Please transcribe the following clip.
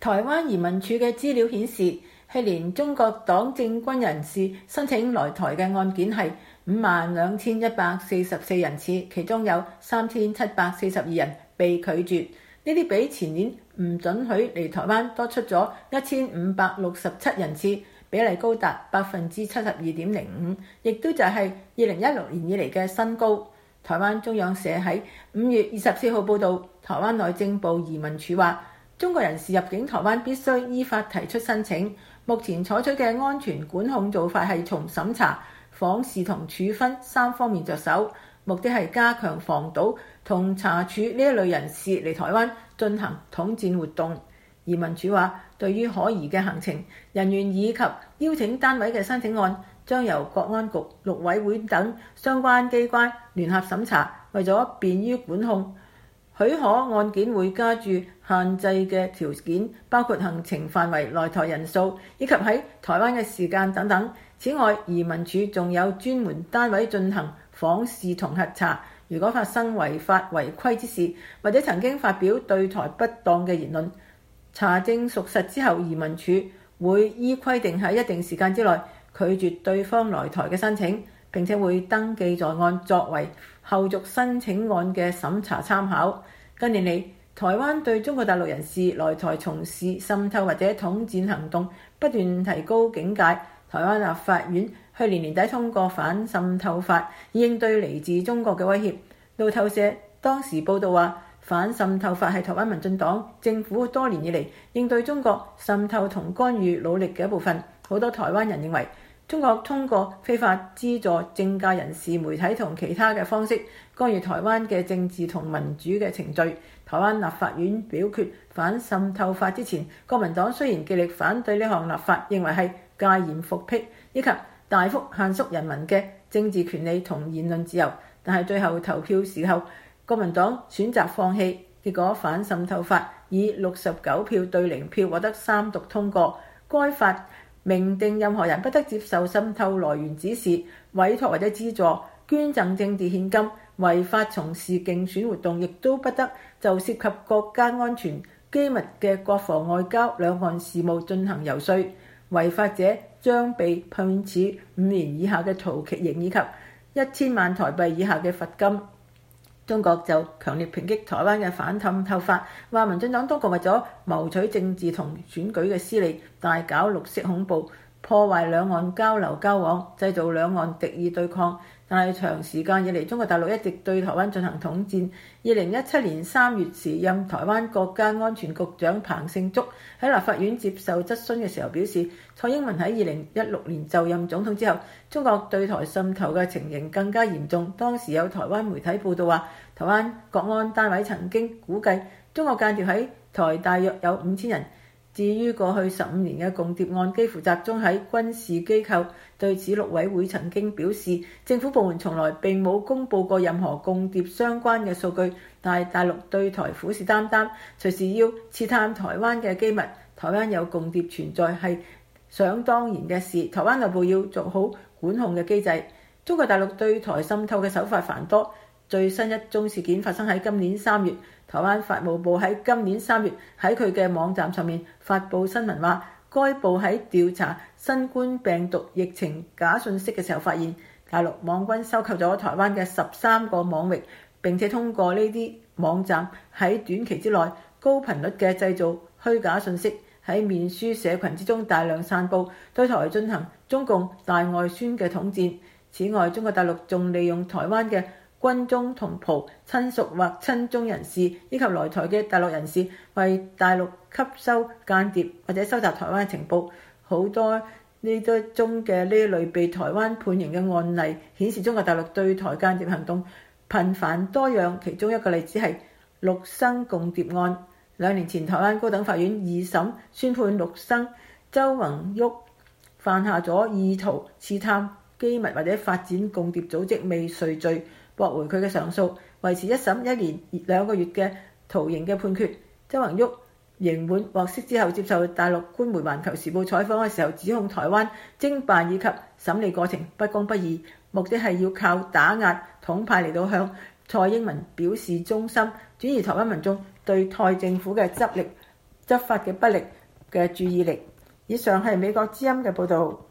台灣移民署嘅資料顯示，去年中國黨政軍人士申請來台嘅案件係52,144人次，其中有3,742人被拒絕。呢啲比前年唔准許嚟台灣多出咗1,567人次，比例高達72.05%，亦都就係2016年以嚟嘅新高。台灣中央社喺5月24號報導，台灣內政部移民署話，中國人士入境台灣必須依法提出申請。目前採取嘅安全管控做法係從審查、訪視同處分3方面着手，目的係加強防堵同查處呢一類人士嚟台灣進行統戰活動。移民署話，對於可疑嘅行程、人員以及邀請單位嘅申請案，將由國安局、陸委會等相關機關聯合審查，為咗便於管控，許可案件會加注限制嘅條件，包括行程範圍、來台人數以及喺台灣嘅時間等等。此外，移民署仲有專門單位進行訪視同核查，如果發生違法違規之事，或者曾經發表對台不當嘅言論，查證屬實之後，移民署會依規定喺一定時間之內拒絕對方來台嘅申請，並且會登記在案作為後續申請案嘅審查參考。近年嚟，台灣對中國大陸人士來台從事滲透或者統戰行動不斷提高警戒。台灣立法院去年年底通過反滲透法，以應對嚟自中國嘅威脅。路透社當時報導話，反滲透法係台灣民進黨政府多年以嚟應對中國滲透同干預努力嘅一部分。好多台灣人認為，中國通過非法資助政界人士、媒體同其他嘅方式干預台灣嘅政治同民主嘅程序。台灣立法院表決反滲透法之前，國民黨雖然極力反對呢項立法，認為係戒嚴復辟以及大幅限縮人民嘅政治權利同言論自由，但係最後投票時候，國民黨選擇放棄，結果反滲透法以69票對0票獲得三讀通過。該法明定任何人不得接受滲透來源指示、委託或者資助、捐贈政治獻金，違法從事競選活動，亦都不得就涉及國家安全機密嘅國防外交兩岸事務進行游說。違法者將被判處5年以下嘅徒刑以及1000萬台幣以下嘅罰金。中國就強烈抨擊台灣嘅反滲透法，話民進黨當局為咗謀取政治同選舉嘅私利，大搞綠色恐怖，破壞兩岸交流交往，製造兩岸敵意對抗。但係長時間以嚟，中國大陸一直對台灣進行統戰。2017年3月時任台灣國家安全局長彭勝竹喺立法院接受質詢嘅時候表示，蔡英文喺2016年就任總統之後，中國對台滲透嘅情形更加嚴重。當時有台灣媒體報道話，台灣國安單位曾經估計中國間諜喺台大約有5000人。至於過去15年嘅共諜案幾乎集中喺軍事機構，對此陸委會曾經表示，政府部門從來並冇公佈過任何共諜相關嘅數據，但係大陸對台虎視眈眈，隨時要刺探台灣嘅機密。台灣有共諜存在係想當然嘅事，台灣內部要做好管控嘅機制。中國大陸對台滲透嘅手法繁多，最新一宗事件發生喺今年3月。台灣法務部喺今年3月喺佢嘅網站上面發布新聞話，該部喺調查新冠病毒疫情假訊息嘅時候發現，大陸網軍收購咗台灣嘅13個網域，並且通過呢啲網站喺短期之內高頻率嘅製造虛假訊息，喺面書社群之中大量散佈，對台進行中共大外宣嘅統戰。此外，中國大陸仲利用台灣嘅軍中同袍、親屬或親中人士，以及來台嘅大陸人士，為大陸吸收間諜或者收集台灣嘅情報。好多呢多宗嘅呢類被台灣判刑嘅案例，顯示中國大陸對台間諜行動頻繁多樣。其中一個例子係陸生共諜案。2年前，台灣高等法院二審宣判陸生周宏旭犯下咗意圖刺探機密或者發展共諜組織未遂罪，駁回佢嘅上訴，維持一審1年2個月嘅徒刑嘅判決。周宏旭刑滿獲釋之後，接受大陸官媒《環球時報》採訪嘅時候，指控台灣偵辦以及審理過程不公不義，目的係要靠打壓統派嚟到向蔡英文表示忠心，轉移台灣民眾對蔡政府嘅執力。 執法嘅不力嘅注意力。以上係美國之音嘅報導。